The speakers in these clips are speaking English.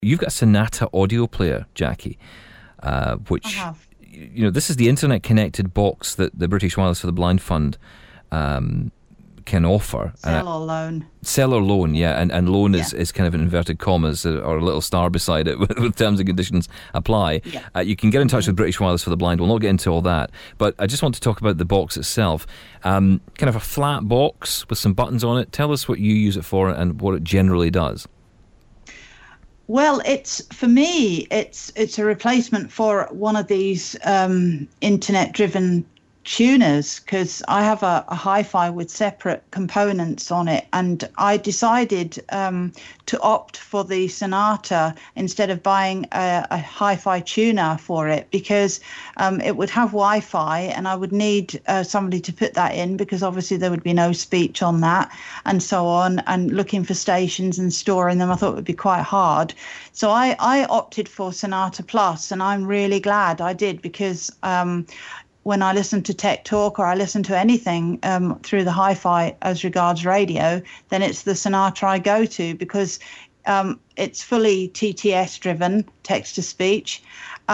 you've got a Sonata audio player, Jackie, which... I have. This is the internet-connected box that the British Wireless for the Blind Fund can offer. Sell or loan. Sell or loan, yeah. And loan is kind of in inverted commas or a little star beside it with terms and conditions apply. Yeah. You can get in touch with British Wireless for the Blind. We'll not get into all that. But I just want to talk about the box itself. Kind of a flat box with some buttons on it. Tell us what you use it for and what it generally does. Well, for me, it's a replacement for one of these internet-driven tuners, because I have a hi-fi with separate components on it, and I decided to opt for the Sonata instead of buying a hi-fi tuner for it, because it would have Wi-Fi and I would need somebody to put that in, because obviously there would be no speech on that and so on, and looking for stations and storing them I thought would be quite hard. So I opted for Sonata Plus, and I'm really glad I did, because when I listen to Tech Talk or I listen to anything through the hi-fi as regards radio, then it's the Sonata I go to, because it's fully TTS driven, text to speech.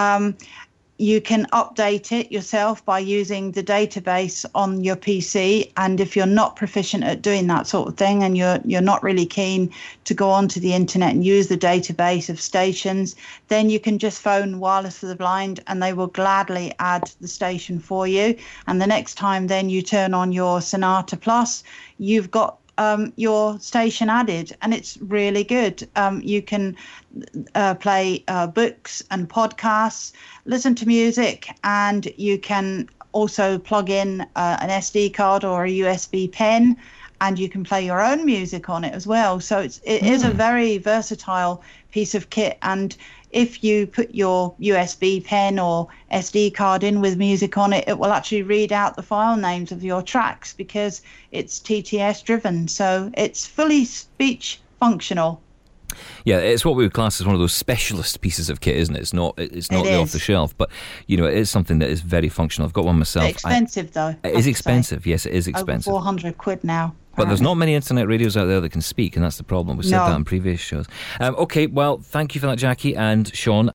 You can update it yourself by using the database on your PC. And if you're not proficient at doing that sort of thing, and you're not really keen to go onto the internet and use the database of stations, then you can just phone Wireless for the Blind and they will gladly add the station for you. And the next time then you turn on your Sonata Plus, you've got your station added, and it's really good. You can play books and podcasts, listen to music, and you can also plug in an SD card or a USB pen, and you can play your own music on it as well. So it is a very versatile piece of kit. And if you put your USB pen or SD card in with music on it, it will actually read out the file names of your tracks, because it's TTS driven. So it's fully speech functional. Yeah, it's what we would class as one of those specialist pieces of kit, isn't it? It's not the off the shelf, but it is something that is very functional. I've got one myself. It's expensive though. It is expensive. Yes, it is expensive. Over £400 now. But there's not many internet radios out there that can speak, and that's the problem. We've said that in previous shows. Okay, well, thank you for that, Jackie and Sean.